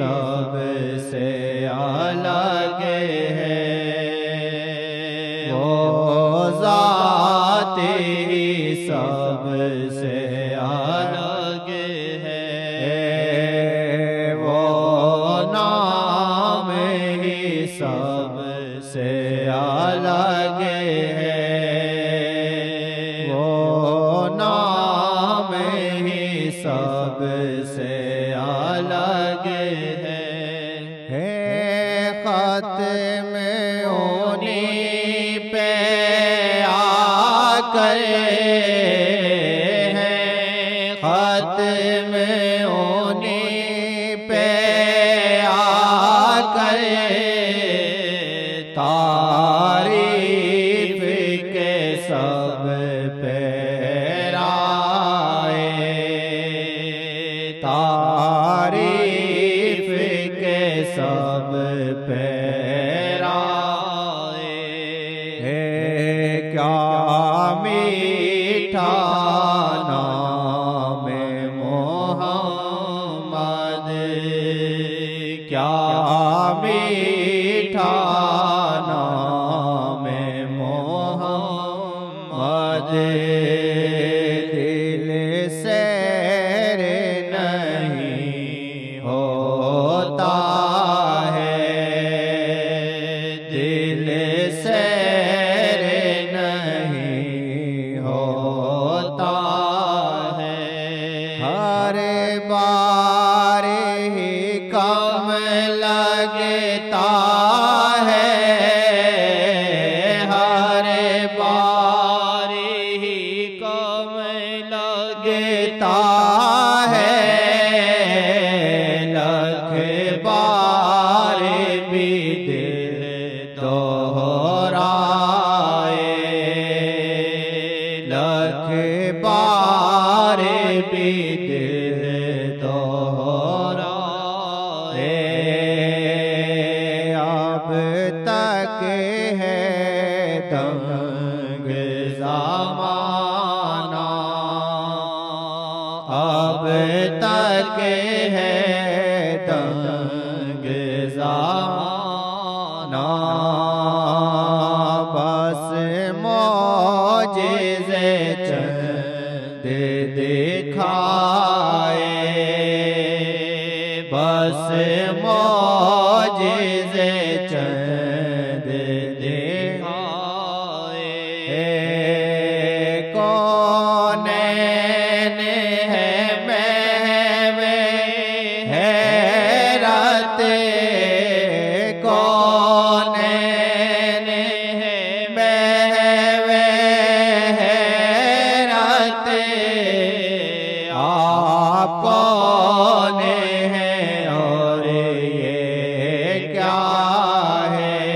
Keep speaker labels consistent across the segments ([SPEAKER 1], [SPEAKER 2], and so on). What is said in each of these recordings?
[SPEAKER 1] सबसे अलग है, वो ज़ात ही सबसे अलग है, वो नाम ही सबसे अलग है, वो नाम ही सबसे अलग है। खत्म उन्हीं पे आकर है, खत्म उन्हीं पे आकर तारीफ के सब पेराए, तारीफ के सब पेराए। क्या मीठा नाम मोहम्मद, क्या मीठा नाम मोहम्मद, दिल सैर नहीं होता है, दिल सैर नहीं होता है। हर बार ही कम लगता है, हर बार ही कम लगता है, लख बार भी दिल दोहराए, लख बार भी दिल दोहराए। अब तक है दंग ज़माना, अब तक है दंग ज़माना, बस मौजिज़े चंद दिखाए, बस मौजिज़े चंद दिखाए। कौनैन है महवे हैरत, कौनैन है महवे हैरत, आप कौन हैं और ये क्या है,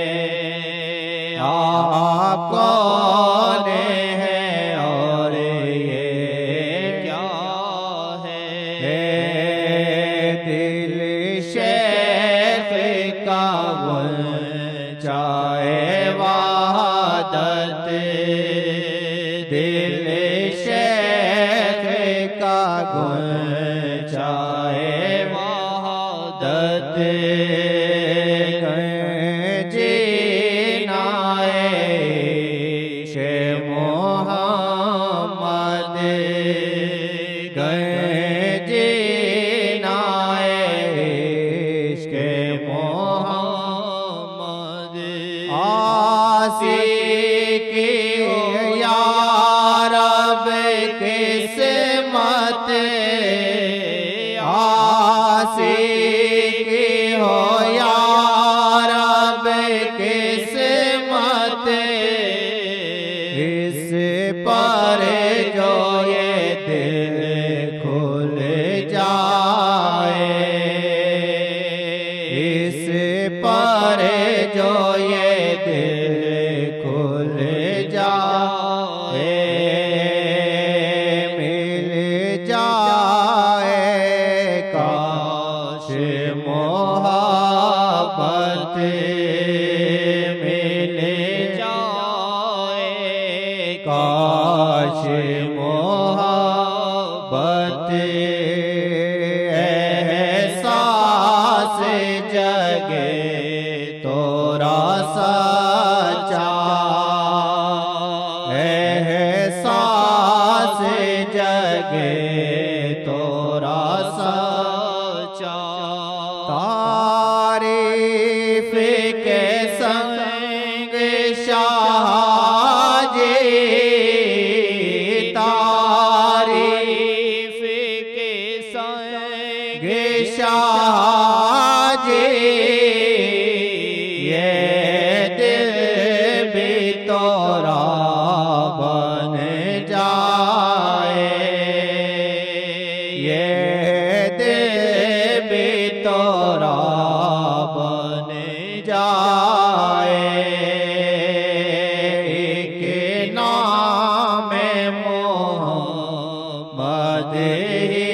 [SPEAKER 1] आप कौन हैं और ये क्या है। दिल शेख का चाहे वहादत, दिल शेख का चाहे वहादत, जीनाए शे मोहम्मद, गए जीनाए इश्क़े मोहम्मद। आशिकी या रब किस्मत, आशिकी हो या रब किस्मत, इस पर जो ये दिल खुल जाए, इस पर जो ये दिल खुल जाए, मिल जाए काश मोहब्बत, मिल जाए काश मोहब्बत, ऐसा जगे तोरा सच्चा, एहसास जगे तोरा सच्चा। तारीफ के संग शाह जी, तारीफ के संग शाह जी, ये दिल भी तोरा बन जाए, ये दिल भी तोरा बन जाए। के नाम मोहम्मद ही